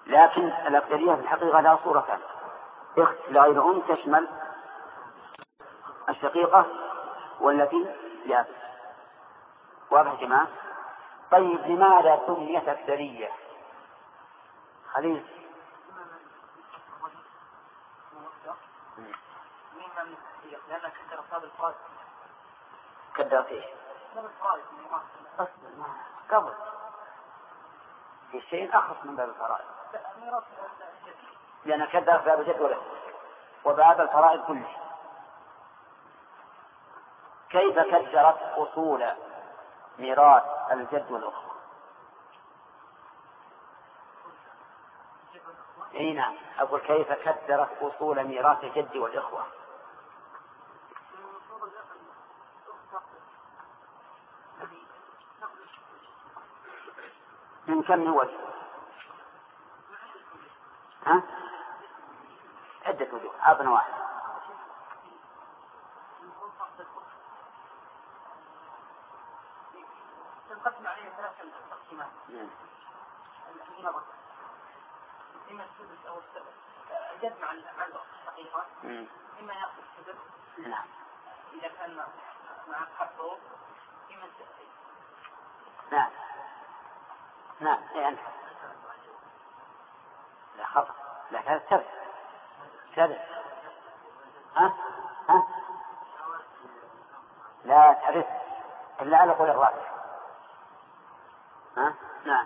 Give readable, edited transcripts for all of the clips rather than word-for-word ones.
لكن الأبجدية في الحقيقة لها صورتان: أخت لغير أم تشمل الشقيقة والتي لأب. واضح يا جماعة؟ طيب لماذا سميت أبجدية؟ خليل. لأنك كدر أصحاب الفرائض. كدر إيش؟ قبل في شيء أخص من باب الفرائض، لأن كدر باب الجد وله وباب الفرائض كله. كيف كدرت أصول ميراث الجد والأخوة؟ أي نعم، أقول كيف كدرت أصول ميراث الجد والإخوة؟ من كم من وجه؟ ها؟ عدة وجوه، أعطنا واحد. تنقسم عليه ثلاث تقسيمات. إما السدس أو السبب الجد مع الأخت الشقيقة، إما يأخذ السدس إذا كان مع حفظه، إما السدس. نعم نعم يعني لا خطأ، لا هذا سبب. ها لا تعرف إلا على قول الراجح. نعم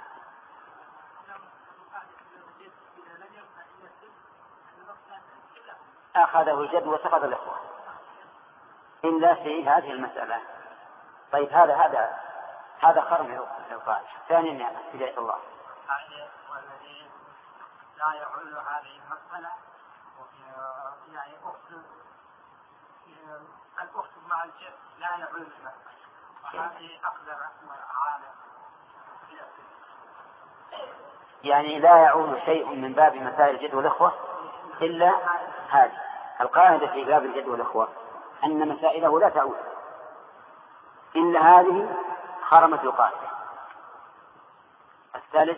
أخذه الجد وسقط الإخوة إلا في هذه المسألة. طيب هذا خرم القاعدة. ثانيا يا هداية الله، والذي لا يعول هذه المسألة يعني الأخت مع الجد لا يعول المسألة، وهذه أقدر على يعني لا يعول شيء من باب مسائل الجد والإخوة إلا هذه القاعدة في باب الجد والإخوة، أن مسائله لا تعود إلا هذه خرمت القاعدة. الثالث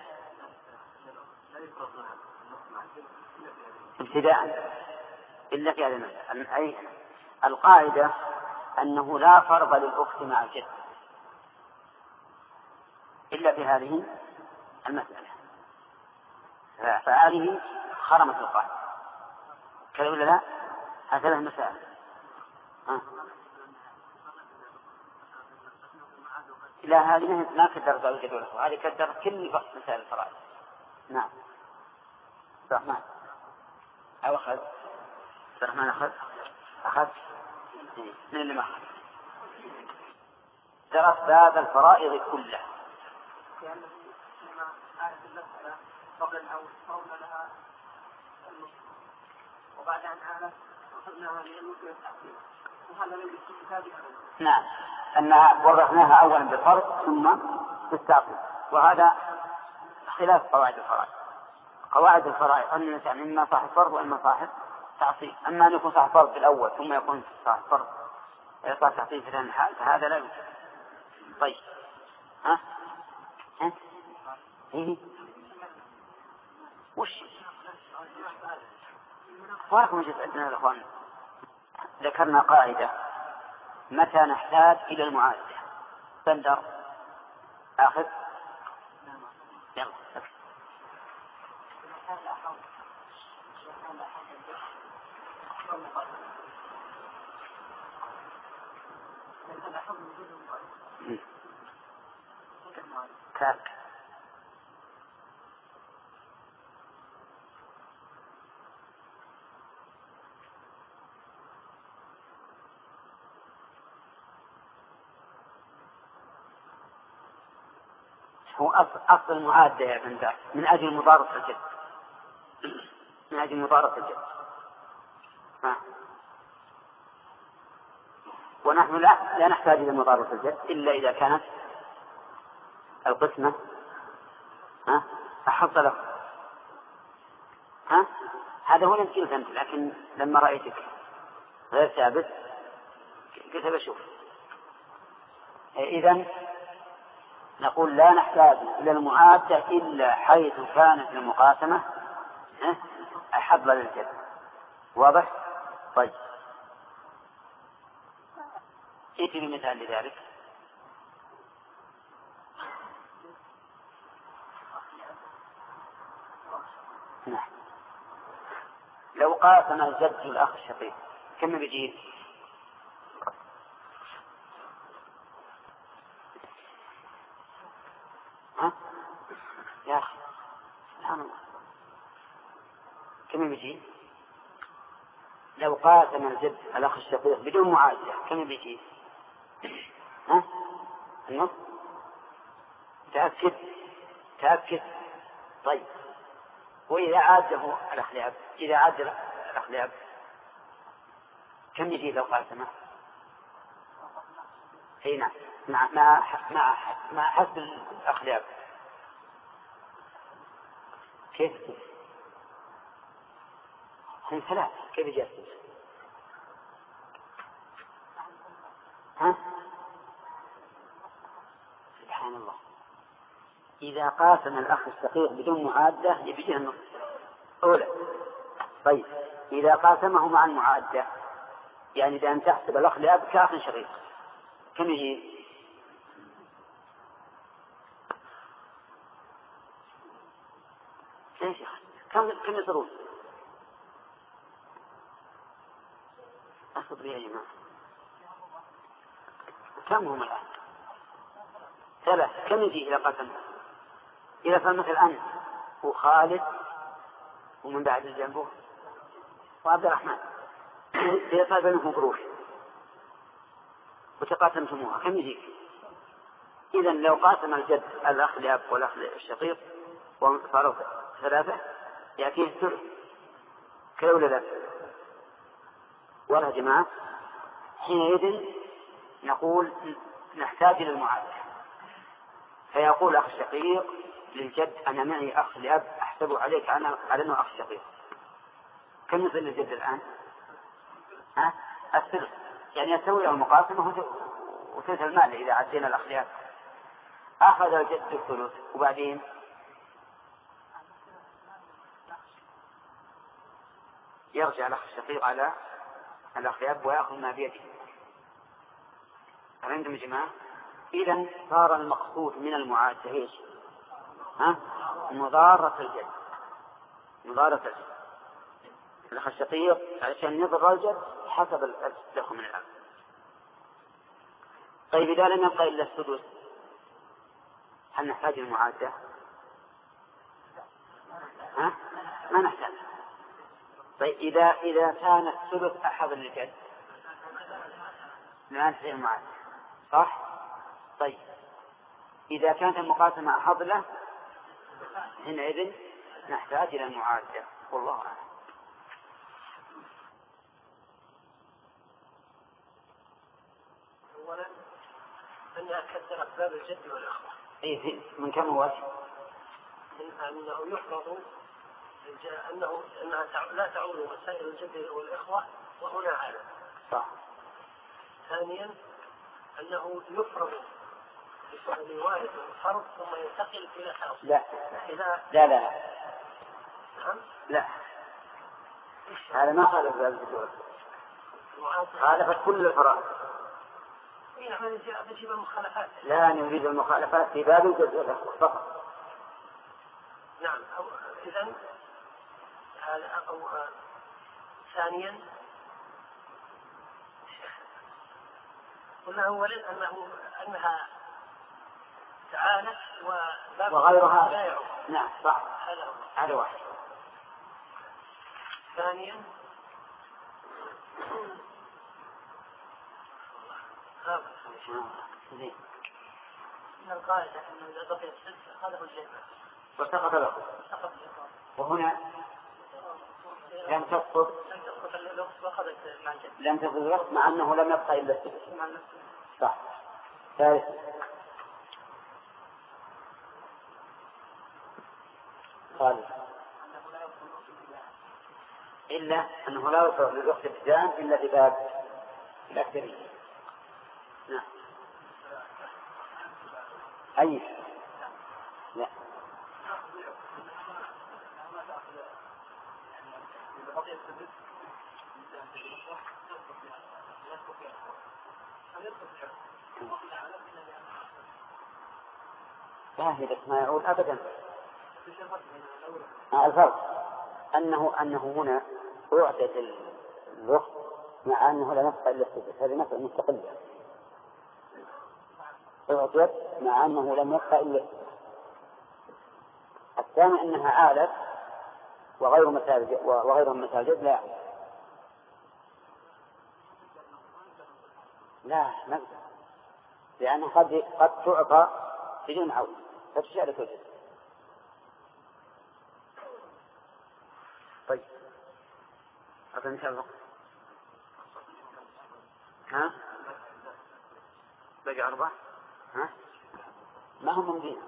ابتداء إلا في هذا المسألة، أي القاعدة أنه لا فرض للأخت مع الجد إلا في هذه المسألة، فهذه خرمت القاعدة. كذا ولا لا؟ هذه المسائل. لا هذه ما كدر باب الجد والإخوة، هذه كدر كل مسائل الفرائض. نعم الرحمن أو أخذ الرحمن أخذ من اللي ما أخذ درس باب الفرائض كله. قبل الأول صورنا لها وبعد أن آلت أخذناها لأنه التحقيق، وهذا لم يكن كتابي. نعم أن ورثناها أولا بالفرض ثم بالتعقيد، وهذا خلاف قواعد الفرائض. قواعد الفرائض أن الإنسان إما صاحب فرض وإما صاحب تعصيب، أما أن يكون صاحب فرض في الأول ثم يكون صاحب فرض صاحب تعصيب في ثاني الحال فهذا لا يمكن. طيب إيه وش وراكم جزء عندنا الأخوان ذكرنا قاعدة متى نحتاج إلى المعادلة. بندر آخذ يلا كاك هو أصل المعادلة يا بندر من أجل مضاربة الجد، من أجل مضاربة الجد. ونحن لا نحتاج إلى مضاربة الجد إلا إذا كانت القسمة أحص له. هذا هو الذي قلت أنت، لكن لما رأيتك غير ثابت قلت بشوف. إذن نقول لا نحتاج إلى المعادة إلا حيث كانت المقاسمة أحب للجد. واضح؟ طيب ائتي بمثال لذلك. نعم. لو قاسم الجد الأخ الشقيق كم بيجي؟ ها؟ يا أخي سبحان الله، كم بيجي؟ لو قاسم الجد الأخ الشقيق بدون معادة كم بيجي؟ ها؟ النص؟ تأكد. طيب وإذا عاده الأخ لأب، إذا عاد الأخ لأب كم يجي لو قاسمه؟ هنا مع حسب الأخ لأب كيف؟ هم ثلاث، كيف يجي السدس؟ ها؟ سبحان الله، إذا قاسم الأخ الشقيق بدون معادة يبيجه النص أولى. طيب إذا قاسمه مع المعادة، يعني بأن تحسب الأخ لأب كأخ شقيق كم يجي؟ ليش كم يصيرون؟ أصبر يا جماعة، كم هم الآن؟ 3. كم يجي إلى قسم؟ إذا كان مثل أنت وخالد ومن بعد الجنبه وعبد الرحمن صار بينكم قروش وتقاسمتموها كم يجيك؟ إذن لو قاسم الجد الأخ لأب والأخ الشقيق وصاروا 3 يأتيه الثلث كذا ولا لا؟ ولا جماعة؟ حينئذ نقول نحتاج إلى المعادلة، فيقول أخ الشقيق للجد أنا معي أخ لأب أحسب عليك أنا على أنه أخ شقيق. كم يصل للجد الآن؟ الثلث، يعني يسوي له المقاسمة وثلث المال إذا عدينا الأخ لأب. أخذ الجد الثلث وبعدين يرجع الأخ الشقيق على الأخ لأب ويأخذ ما بيده. عندهم يا جماعة؟ إذن صار المقصود من المعادة إيش؟ مضارة الجد، الأخ الشقيق علشان يضر الجد حسب له من الأب. طيب إذا لم يبقى إلا السدس هل نحتاج المعادة؟ ما نحتاج. طيب إذا كان الثلث أحد للجد لا نحتاج المعادة، صح؟ طيب إذا كانت المقاسمة أحد له حينئذ نحتاج إلى المعادة، والله أعلم. أولا أنها كثرت باب الجد والأخوة. من كم وجه؟ من أنه يفرض أنها لا تعود مسائل الجد والإخوة وهنا عالم. صح. ثانيا أنه يفرض لواحد فرض ثم ينتقل إلى حرف. لا هذا ما خالف باب الجد، خالفت كل الفرائض. نجيب المخالفات. لا نريد المخالفات في باب الجد فقط. نعم. إذن هذا ثانيا قلنا أولا أنها تعالت وغيرها لا يعود. نعم صح، هذا واحد. ثانيا من القاعدة أن إذا بقي السدس أخذه الجنة وسقط له، وهنا لم تسقط الوقت مع أنه لم يبقى إلا السدس. صح. ثالث إلا أنه لا يصرف للوقت ابتداء إلا بباب الأكثرية. نعم. أي لا لا بس ما يقول أبدا. الفرق أنه هنا أعطت الرخص مع أنه لا نفع إلا السدس، هذه مسألة مستقلة. أعطت مع أنه لم يفع إلا السدس. الثاني أنها عالت وغيرهم مساجد لا لا نقدر، لأنها قد تعطى بدون عون فتشارك الجزء. طيب هذا إن شاء الله. ها بقى 4 ها ما هم ممدين.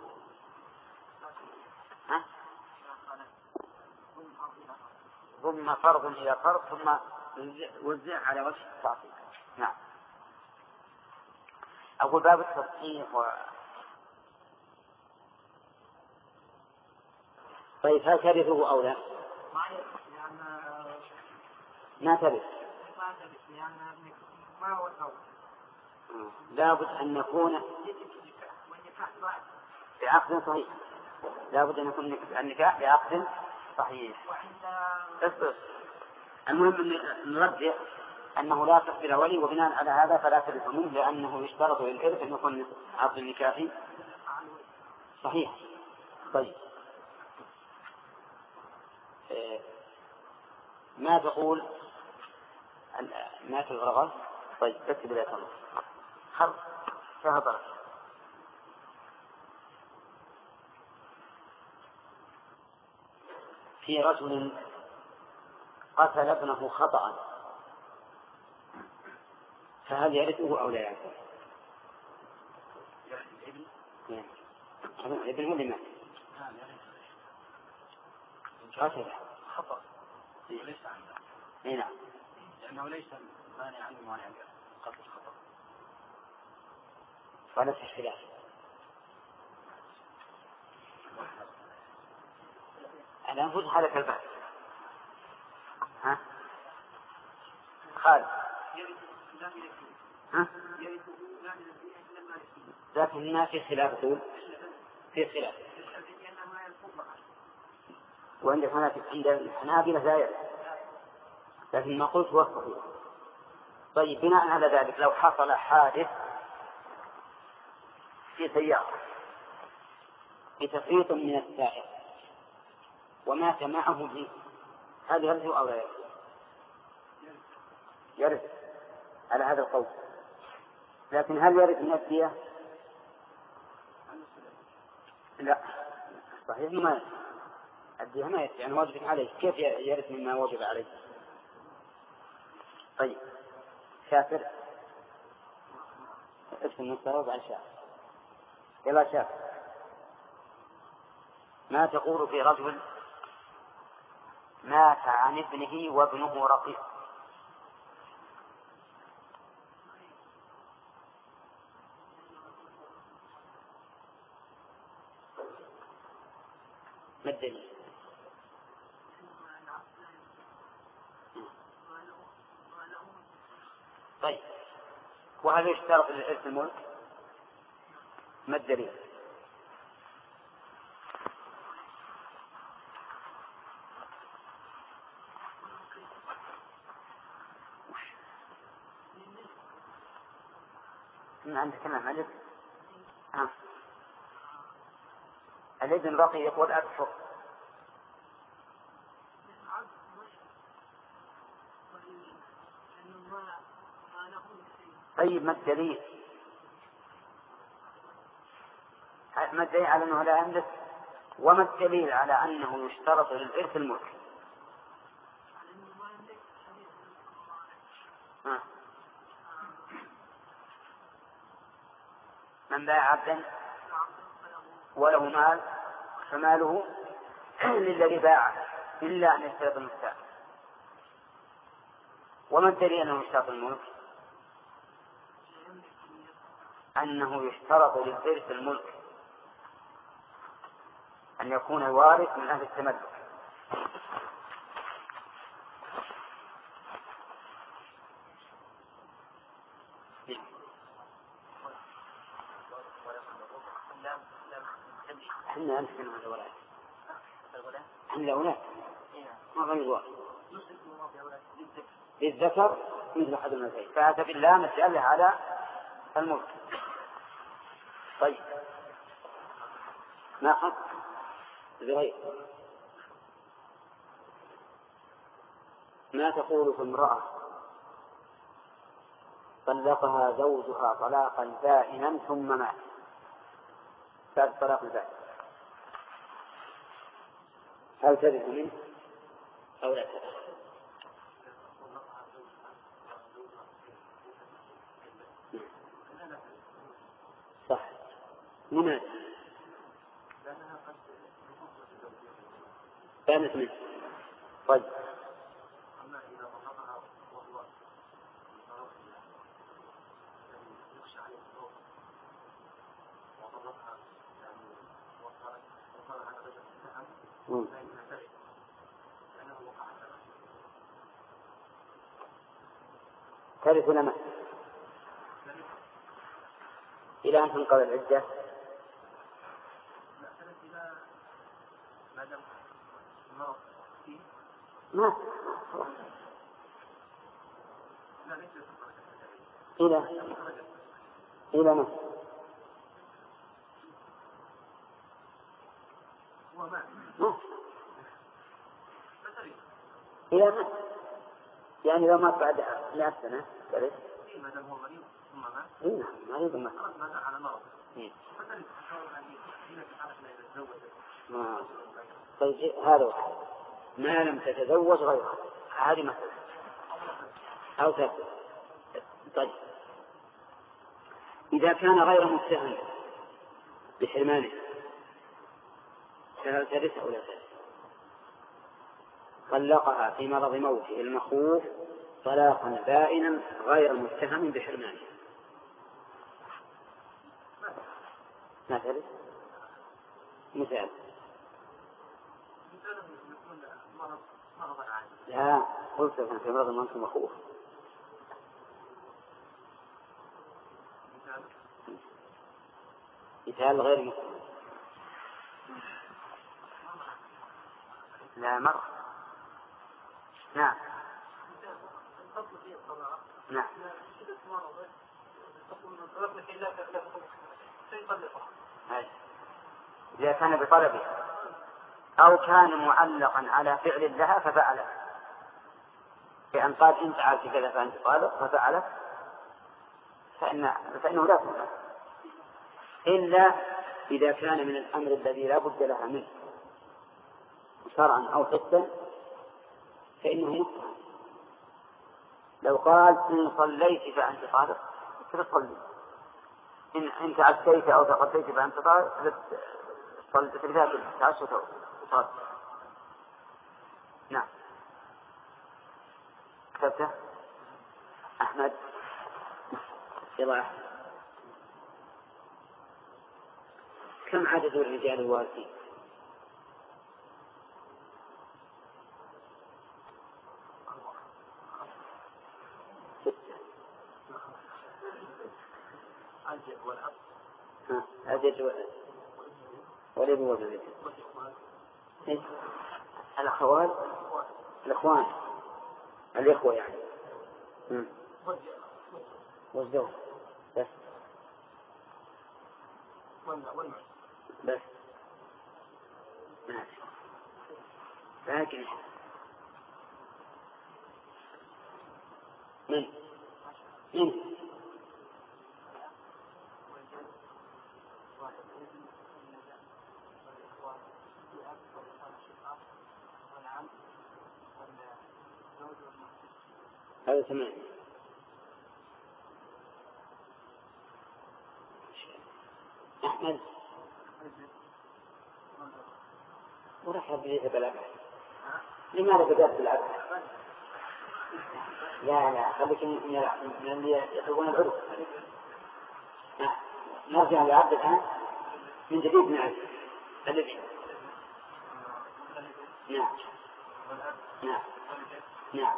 ها ضم فرض إلى فرض ثم وزع على وجه التعطيل. نعم. أقول باب التصحيح طيب هل ترثه أو لا؟ ما ترث لابد أن نكون بعقد صحيح. لابد أن يكون النكاح بعقد صحيح. المهم أن نرجع أنه لا تقبل ولي، وبناء على هذا فلا ترث منه، لأنه يشترط للإرث أن يكون عقد النكاح صحيح. طيب ما تقول ما في الغرض؟ طيب اكتب لي الله خلص فهضر. في رجل قتل ابنه خطأ فهل يرثه أو لا يرثه؟ ابنه لما قتل خطأ ليس عنده. نعم لأنه ليس مانع عنه مانع قتل الخطأ ولا في خلاف. الآن فوت حالة البحث. ها خالد ها لكن ما في خلاف تقول في خلاف. وعند الحنابلة لا يعلم، لكن ما قلت هو الصحيح. طيب بناء على ذلك لو حصل حادث في سيارة بتفريط من السائق ومات معه به، هل يرثه أو لا يرثه؟ يرث على هذا القول. لكن هل يرث من الدية؟ لا صحيح ما يرث الدية، ما يرث يعني واجب عليه. كيف يرث مما واجب عليه؟ طيب شاكر اسم المستوى على شاكر. يلا شاكر ما تقول في رجل مات عن ابنه وابنه رقيق؟ ما الدليل؟ طيب وهل يشترط للإرث الملك؟ ما الدليل؟ ما عندك كلام ملك؟ الابن رقيق والأب حر. طيب ما الدليل؟ ما الدليل على أنه لا يملك؟ وما الدليل على أنه يشترط للإرث الملك؟ من باع عبدا وله مال فماله للذي باعه إلا أن يشترط المفتاح. وما الدليل أنه يشترط الملك؟ أنه يشترط للإرث الملك أن يكون الوارث من أهل التملك. احنا نحن على الولاد احنا الأولاد ما غير الواحد للذكر مثل أحد الأنثيين، فأتى بالله مسألة على الملك. طيب ما حق زهير ما تقول في امرأة طلقها زوجها طلاقا بائنا ثم مات بعد طلاق البائن، هل ترث منه أو لا ترث؟ صح. لماذا؟ كانت منه. طيب ترث لما إلى أن تنقضي العدة؟ ما إلى ما إلى ما يعني لو مات بعد 100 سنة كذا ما دام هو مريض ثم مات إيه مريض ما مات على مرض مثلا طيب هذا واحد ما لم تتزوج غيرها هذه مثلا أو تأكل. طيب إذا كان غير متهم بحرمانه فهل ترث أو لا ترث؟ طلقها في مرض موته المخوف طلاقا بائنا غير متهم بحرمانه، ما ترث؟ مثال لا قلت في مرض الموت المخوف مثال غير متهم. لا مرض. نعم نعم إذا كان بطلبه أو كان معلقا على فعل لها ففعله، بأن قال إن فعلت كذا فأنت طالق ففعلت فإنه لا تنفع، إلا إذا كان من الأمر الذي لا بد لها منه شرعا أو حسا فإنه متهم. لو قال إن صليت فأنت طالق فتصلي، إن تعشيت أو تغديت فأنت طالق تريد تعشى وطالق. نعم كتبته أحمد يلا أحمد. كم عدد الرجال الوارثين؟ الجد والابن والبنت الأخوان الأخوان الإخوة يعني والزوج بس بس ماشي. لكن من هذا 8. أحمد ورحب بيت بالأبد. لماذا بدأت بالأبد؟ لا خليك من اللي يحبون العرف. نرجع للعبد الآن من جديد نعرف الذي نعم نعم نعم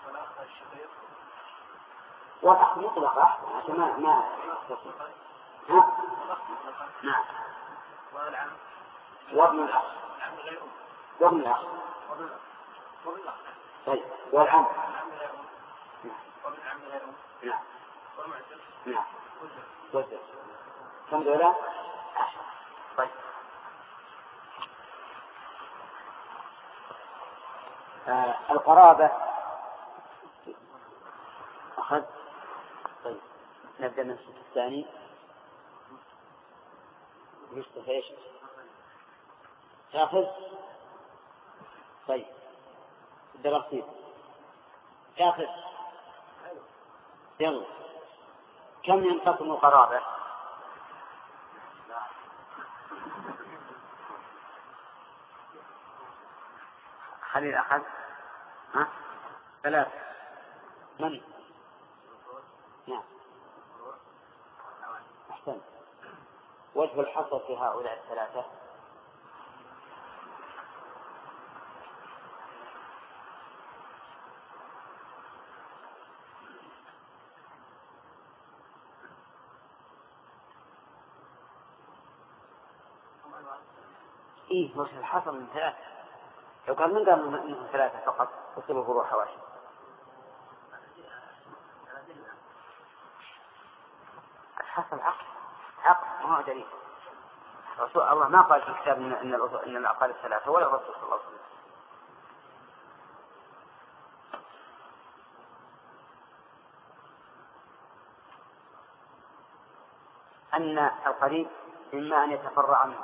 والأخ مطلق أحسن عشان ما ها؟ نعم وابن الأخ وابن الأخ طيب والعم نعم نعم وزر كم دولة؟ طيب القرابة أخذ. طيب نبدأ من الصف الثاني. يشتف ايش؟ تاخذ. طيب الدراسين تاخذ. يلا كم ينقسم القرابة؟ خليل أخذ ها؟ 3. من؟ نعم أحسن. وجه الحصر في هؤلاء 3 إيه وجه الحصر من 3. لو كان من قال من 3 فقط تصير فروع حواشي. الحصر عقل ما هو دليل. رسول الله ما قال في الكتاب إن الأقوال 3 ولا الرسول صلى الله عليه وسلم. أن القريب إما أن يتفرع منه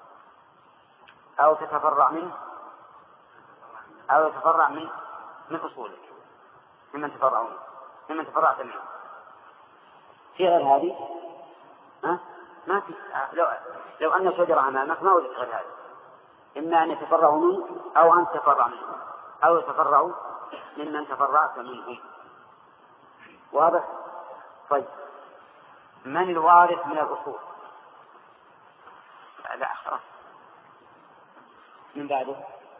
أو تتفرع منه أو يتفرع من أصولك ممن تفرعت منه. في غير هذه ما في. لو أن شجرة أمامك ما وجدت غير هذه، إما أن يتفرعوا منه أو أن تتفرع منه أو يتفرعوا ممن تفرعت منه. واضح؟ طيب من الوارث من الأصول؟ لا خلاص من بعده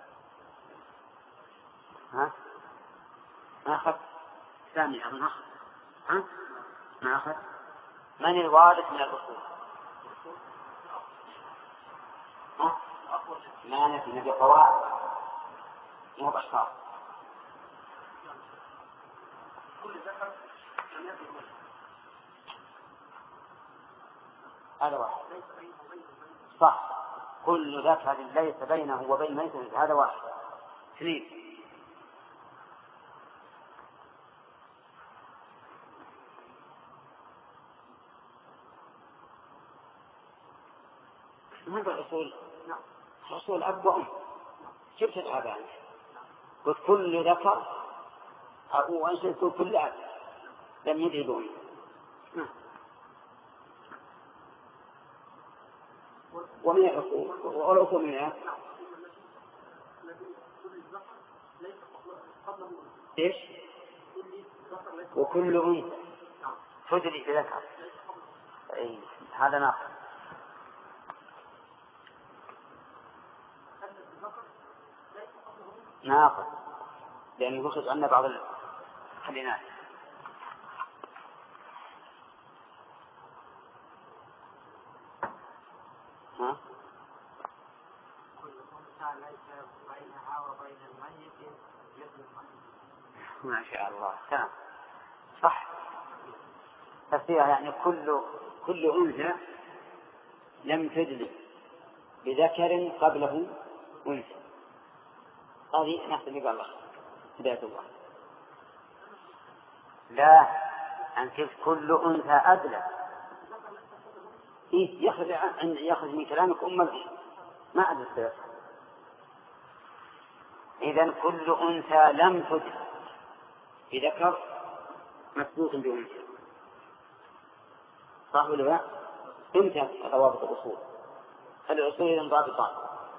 ها ما أخذ سامي أظن أخذ ها ما أخذ. من الوارث من الأصول؟ ها ما نبي قواعد مو بأشخاص. هذا واحد صح. كل ذكر ليس بينه وبين ميت هذا واحد. 2 هذا الأصول. أصول أب وأم. جبت الأبان قلت كل ذكر أو أنشأت كل أب لم يجدون. ومن الأصول والأصول منها إيش؟ وكل أنثى تدري بذكر. أي هذا ناقص لأنه يخرج عنا بعض الكلمات. ها؟ ما شاء الله تمام صح. تفسيرها يعني كل أنثى لم تجلب بذكر قبله أنثى. هذه نفس اللي قال الله هداية الله. لا أنت كل أنثى أدلى. إيه يخرج من كلامك ما أدلى. إذن كل أنثى لم تجلب بذكر مسبوق بأنثى صح ولا لا؟ انتهت ضوابط الأصول. الأصول إذن ضابطان.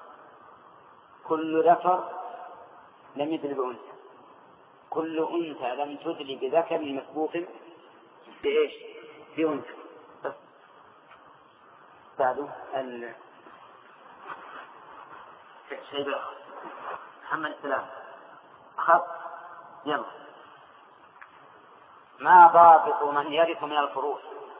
كل ذكر لم يدل بأنثى. كل أنثى لم تدل بذكر مسبوق بإيش؟ بأنثى. بس بعده شيء آخر محمد سلام خط يلا. ما ضابط من يرث من الفروع؟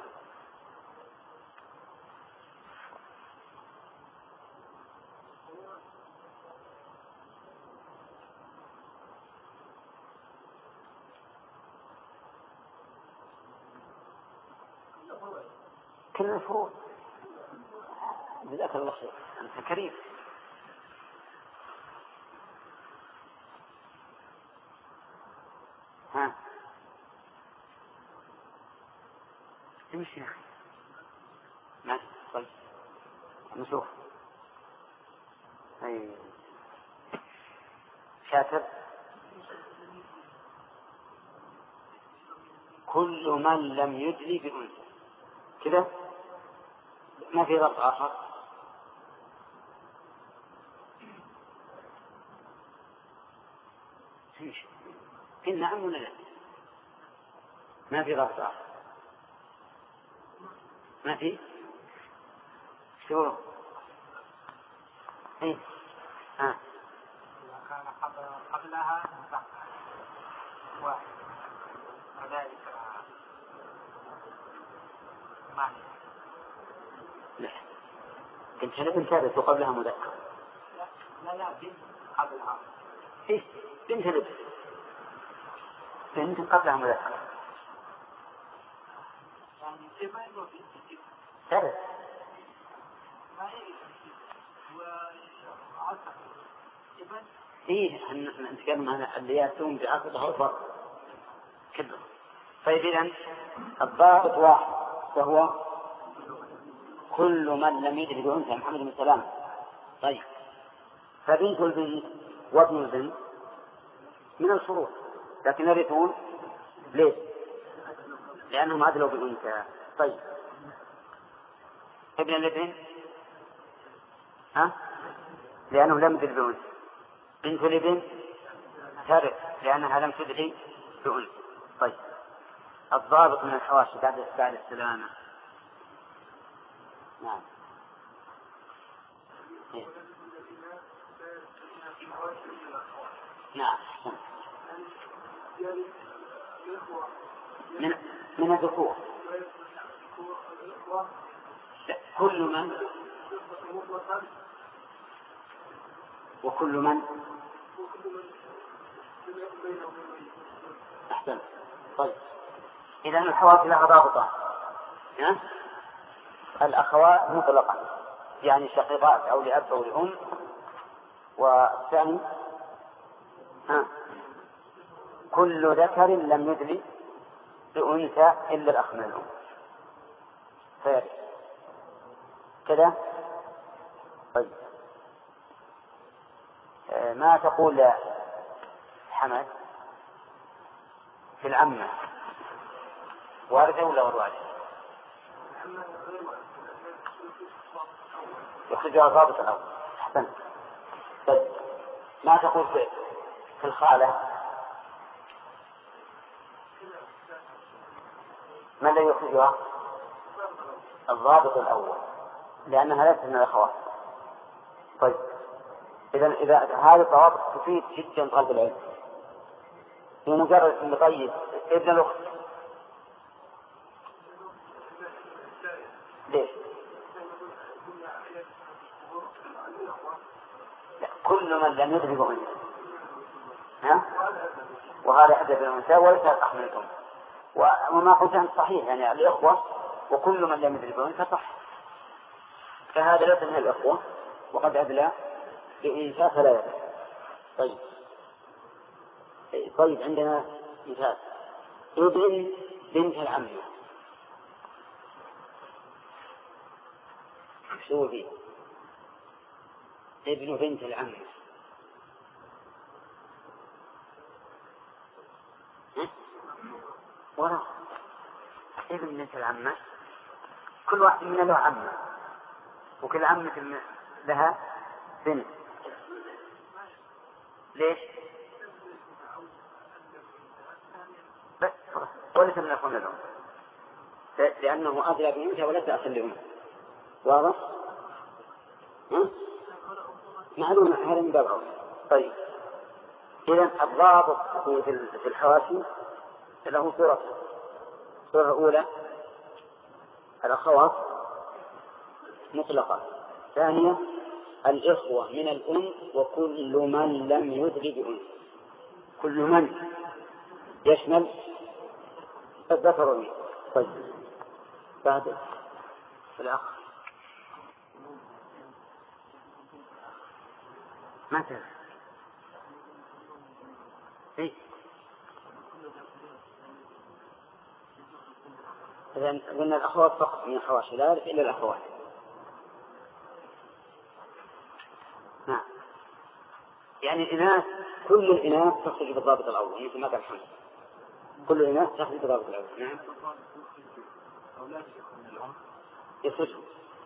كل الفروع. جزاك الله خير أنت كريم. ها تمشي يا أخي ماشي. طيب نشوف. أي شاكر. كل من لم يدلي بأنثى كذا ما في ضبط آخر. إن نعم ولا لا؟ ما في ضبط آخر. ما في شو إيه ها كان قبلها واحد وذلك معنى. لا كنت بنت هذا وقبلها مذكر. لا بنت قبلها. إيه بنت هذا بنت قبلها مذكر. يعني ما يقول بنت ثالث ما وعصر ابن. إيه نتكلم عن اللي يأتون بعقدها الفرق كله. طيب إذن الضابط واحد وهو كل من لم يدرك بأنثى محمد بن سلام. طيب فبنت البنت وابن البنت من الفروع لكن يرثون ليش؟ لأنهم عدلوا بأنثى. طيب ابن الابن ها لأنه لم يدرك بأنثى. بنت الابن ترث لأنها لم تدرك بأنثى. طيب الضابط من الحواشي بعد السلامة. نعم إيه؟ نعم من الذكور كل من وكل من أحسن. طيب إذن الحواشي لها ضابطة. الأخوات مطلقا يعني شقيقات أو لأب أو لأم. والثاني كل ذكر لم يدري بأنثى إلا الأخ من الأم خير كذا. طيب ما تقول يا حمد في العمة واردة ولا غير واردة؟ يخرجها ضابط الأول. أحسن. طيب ما تقول في الخالة؟ ما الذي يخرجها؟ الضابط الأول لأنها ليست من الأخوات. طيب إذا هذه الضوابط تفيد جدا طالب العلم. بمجرد أن طيب ابن الأخت ليش؟ لا. كل من لم يدرك أنثى وهذا حدث الأنثى وليس الأخ من الأم. وما قلت أنت صحيح يعني الإخوة وكل من لم يدرك أنثى صح. فهذا ليس من الإخوة وقد أدلى بأنثى فلا يدرك. طيب عندنا مثال ابن بنت العمة شو فيه؟ ابن بنت العمة وراء ابن بنت العمة كل واحد من له عمة وكل عمة لها بنت. ليش؟ بس وليس من أخوان لهم لأنه أدلى بأنثى وليس أخ لهم. واضح؟ معلومة هذا من باب. طيب إذن الضابط في الحواشي له صورة. الصورة الأولى الأخوات مطلقة. ثانية الإخوة من الأم وكل من لم يدري بأم. كل من يشمل الذكر والأنثى. طيب بعد الأخ ما تعرف إيه؟ إذن قلنا الأخوات فقط من الحواشي لا يعرف إلا الأخوات. نعم يعني الإناث كل الإناث تخرج بالضابط الأول مثل ما قال حمد. كل الإناث تخرج بالضابط الأول. نعم يخرجوا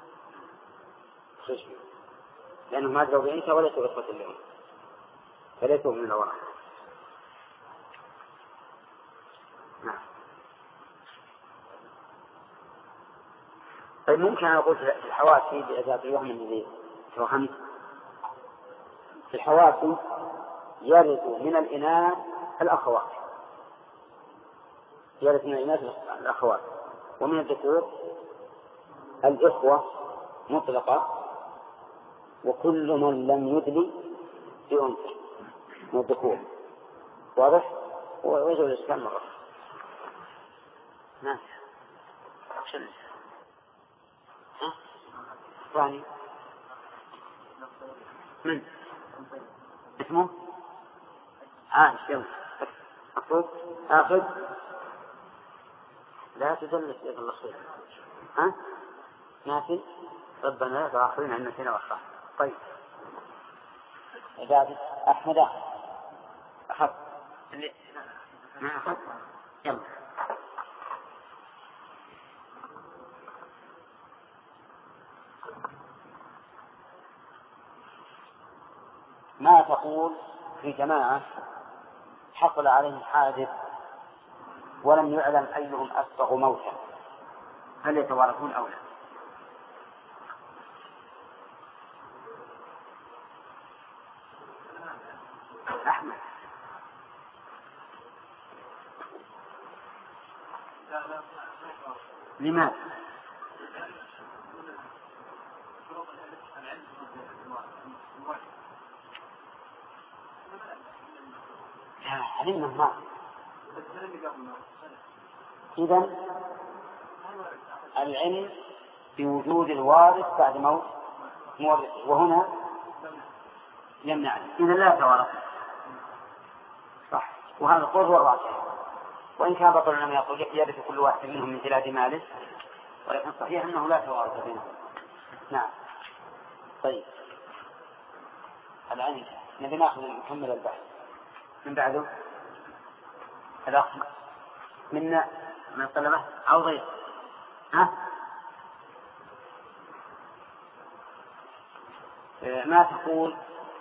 لأنه ما أدروا بأنثى وليسوا إخوة لهم فليسوا من الورثة. نعم. طيب ممكن أن أقول في الحواشي بأساس الوهم الذي توهمت. في الحواشي يرث من الإناث الأخوات، يرث من الإناث الأخوات، ومن الذكور الإخوة مطلقة وكل من لم يدلي بأنثى من الذكور. واضح؟ ويجب الإسلام مرة. نعم. ثاني من اسمه يلا مكتوب آخذ لا تدلس يد الله خير. نافي ربنا لا تؤاخذنا عن نسينا واخطأنا. طيب عبادة أحمد أخذ اللي ما أخذ يلا. ما تقول في جماعة حصل عليهم حادث ولم يعلم أيهم أسبغ موتا، هل يتوارثون أو لا؟ أحمد لماذا؟ علمنا ما إذن العلم بوجود الوارث بعد موت مورثه، وهنا لم نعلم إذن لا توارث. صح. وهذا القول هو الراجح، وإن كان بعض العلماء يقول يرث كل واحد منهم من تلاد ماله، ولكن صحيح أنه لا توارث بينهم. نعم. طيب الآن نبي نكمل البحث من بعده. الأخ منا من الطلبة أو غير ما تقول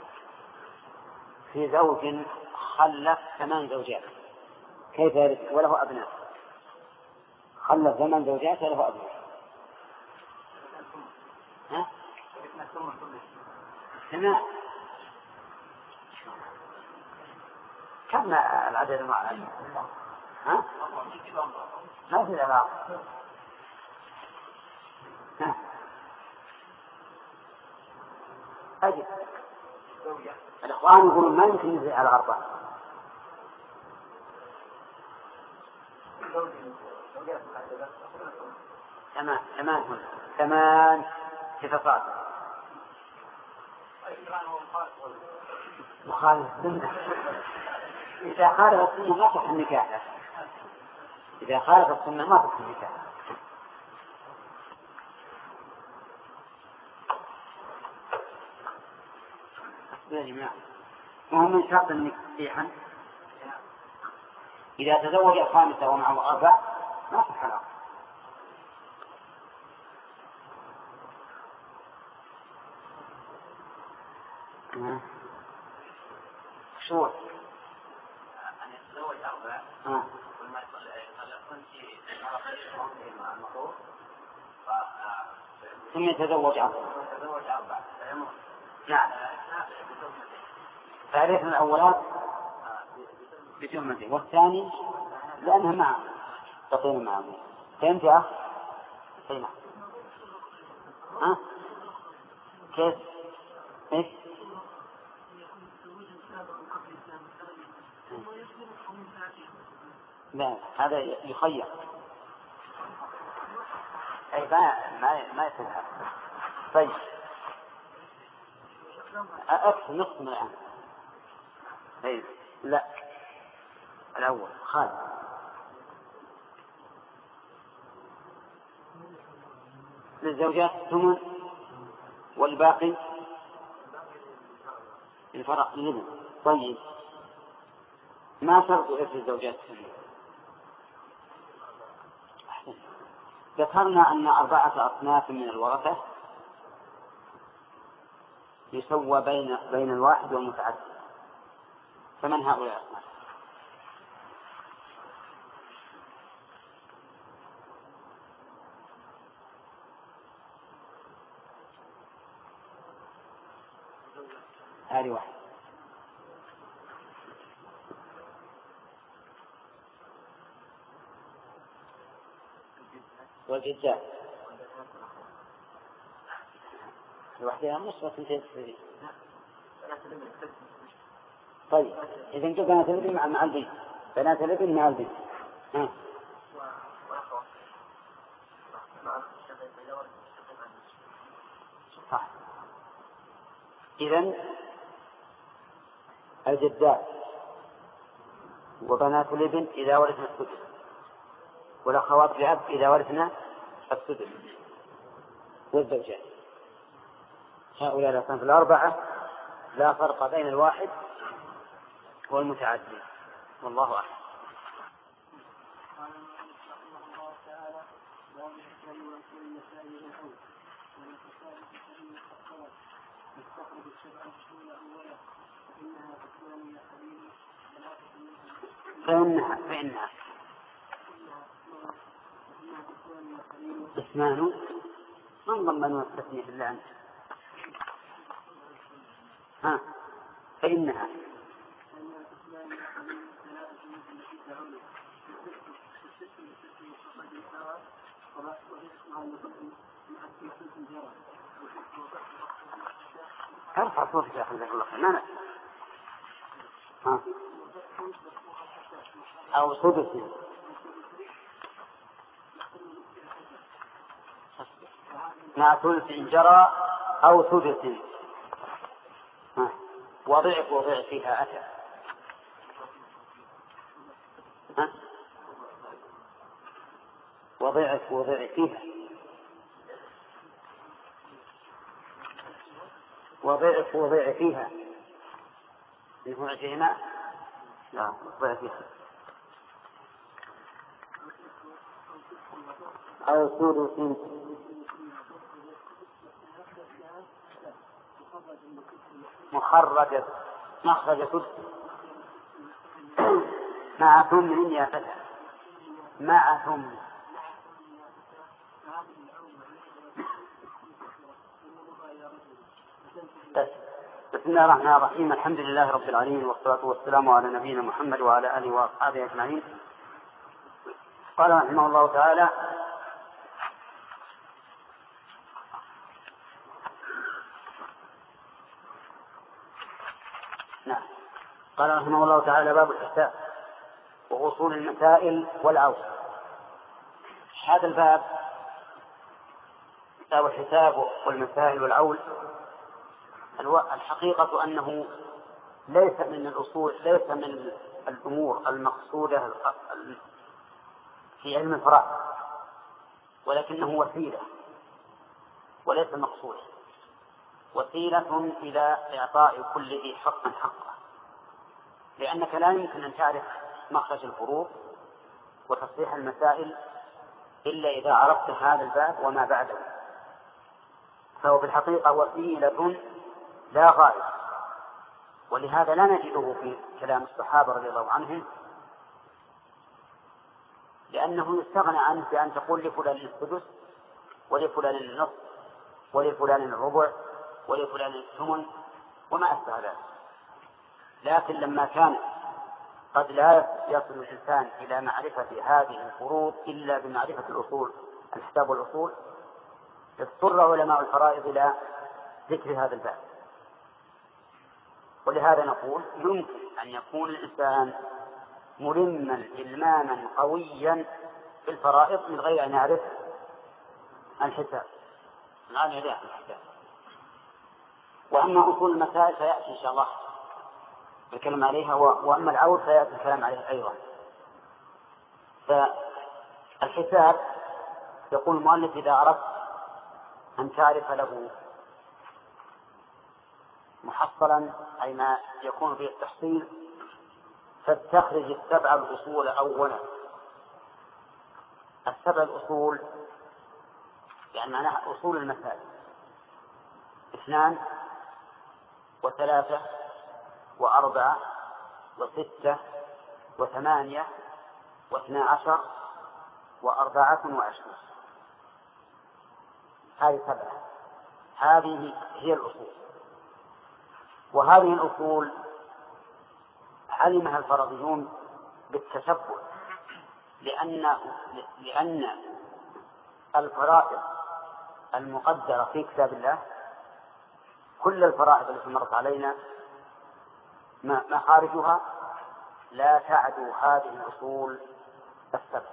في زوج خلف 8 زوجات كيف يرث وله أبناء؟ خلف 8 زوجات وله أبناء. سماء كم العدد مع ما في علاقة. أجل الإخوان يقولون ما يمكن يزيد على 4. ثمان صفات مخالف السنة. إذا خالف السنة ما تصح النكاح. إذا خالف السنة ما تصح النكاح. يا جماعة وهم من شرط النكاح إذا تزوج الخامسة ومعه 4 ما صح له. شو أن يتزوج 4 وما ثم يتزوج 4. نعم. تعريف الأولاد بتهمته، والثاني لأنها معه تقيم معه. فهمت يا أخ؟ هنا ها كيف؟ إيش؟ لا هذا يخير، أي ما يتذهب. طيب أكثر نصف من الآن. طيب لا الأول خالد. للزوجات ثمن والباقي الفرق للابن. طيب ما شرط إرث الزوجات ثمن؟ ذكرنا أن 4 أصناف من الورثة يسوى بين الواحد والمتعدد، فمن هؤلاء الأصناف؟ هذه واحد. والجدات الوحدة نصف وثنتين. طيب إذا أنت بنات الابن مع البنت، بنات الابن مع البنت. صح. إذن الجدات وبنات الابن إذا ورثنا السدس، والأخوات الأب إذا ورثنا السدس، والزوجات. هؤلاء الأصناف الأربعة لا فرق بين الواحد والمتعدد، والله أعلم. فإنها اسمان من ضمن التثنية إلا أنت. فإنها ارفع صوتك يا أخي جزاك الله خير. أو سدس مع ثلث جرى أو سدس. وضع فيها أتى. وضع فيها وضع فيها يكون فيهما. لا وضع فيها أو سدس مخرجة سدس مع ثمن يا فتى مع ثمن. بسم الله الرحمن الرحيم. الحمد لله رب العالمين، والصلاة والسلام على نبينا محمد وعلى آله وأصحابه أجمعين. قال رحمه الله تعالى: قال رحمه الله تعالى: باب الحساب وأصول المسائل والعوض. هذا الباب باب الحساب والمسائل والعول. الحقيقة أنه ليس من الأصول، ليس من الأمور المقصودة في علم الفرائض، ولكنه وسيلة وليس مقصود، وسيلة إلى إعطاء كل ذي حق حقه، لأنك لا يمكن أن تعرف مخرج الفروق وتصحيح المسائل إلا إذا عرفت هذا الباب وما بعده. فهو في الحقيقة وسيلة لا غاية، ولهذا لا نجده في كلام الصحابة رضي الله عنهم، لأنه يستغنى عنه بأن تقول لفلان السدس ولفلان النصف ولفلان الربع ولفلان الثمن وما أشبه ذلك. لكن لما كان قد لا يصل الإنسان إلى معرفة هذه الفروض إلا بمعرفة الأصول، الحساب والأصول، اضطر علماء الفرائض إلى ذكر هذا الباب. ولهذا نقول يمكن أن يكون الإنسان ملما إلماما قويا في الفرائض من غير أن يعرف الحساب. الآن يعرف الحساب. وأما أصول المسائل فيأتي إن شاء الله الكلام عليها، وأما العود فيأتي الكلام عليه أيضا. فالحساب يقول المؤلف إذا أردت أن تعرف له محصلا أي ما يكون فيه التحصيل فاستخرج السبع الأصول أولا. السبع الأصول يعني معناها أصول المسائل 2 و3 و4 و6 و8 و12 و24. هذه 7. هذه هي الأصول. وهذه الأصول علمها الفرضيون بالتشبع، لأن الفرائض المقدرة في كتاب الله كل الفرائض التي مرت علينا مخارجها لا تعدو هذه الأصول 7.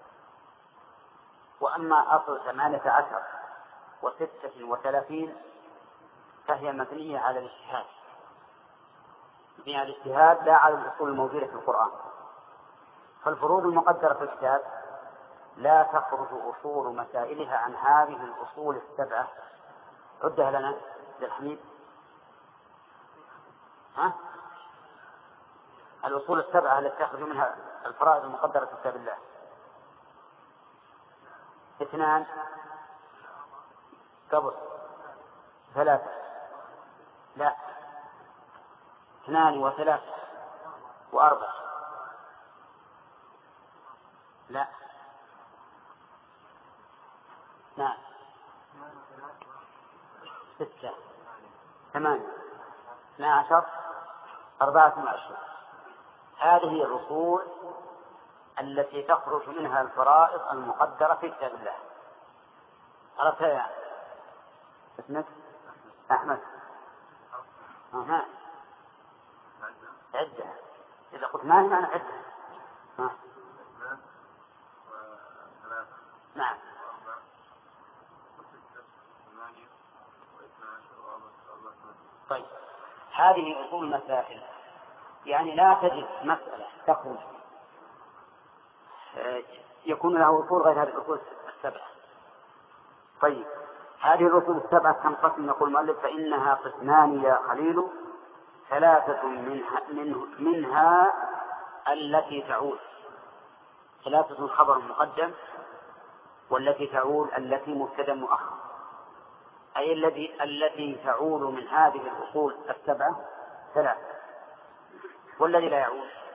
وأما أصل 18 و36 فهي مبنية على الاجتهاد، مبنية على الاجتهاد لا على الأصول الموجودة في القرآن. فالفروض المقدرة في الكتاب لا تخرج أصول مسائلها عن هذه الأصول 7. عدها لنا للحميد. الأصول 7 التي تخرج منها الفرائض المقدرة في كتاب الله 2 قبل 3 لا 2 و3 و4 لا نعم 6 8 12 24. هذه الأصول التي تخرج منها الفرائض المقدرة في كتاب الله. عرفتها يا اسمك أحمد؟ عدة. إذا قلت ما هي معنى عدة. نعم. طيب هذه أصول مسائل، يعني لا تجد مسألة تخرج يكون لها أصول غير هذه الأصول 7. طيب هذه الأصول 7 تنقسم، يقول المؤلف فإنها قسمان يا خليل، 3 منها التي تعود. 3 خبر مقدم، والتي تعود التي مبتدأ مؤخر، أي التي تعود من هذه الأصول 7 3، والذي لا يعود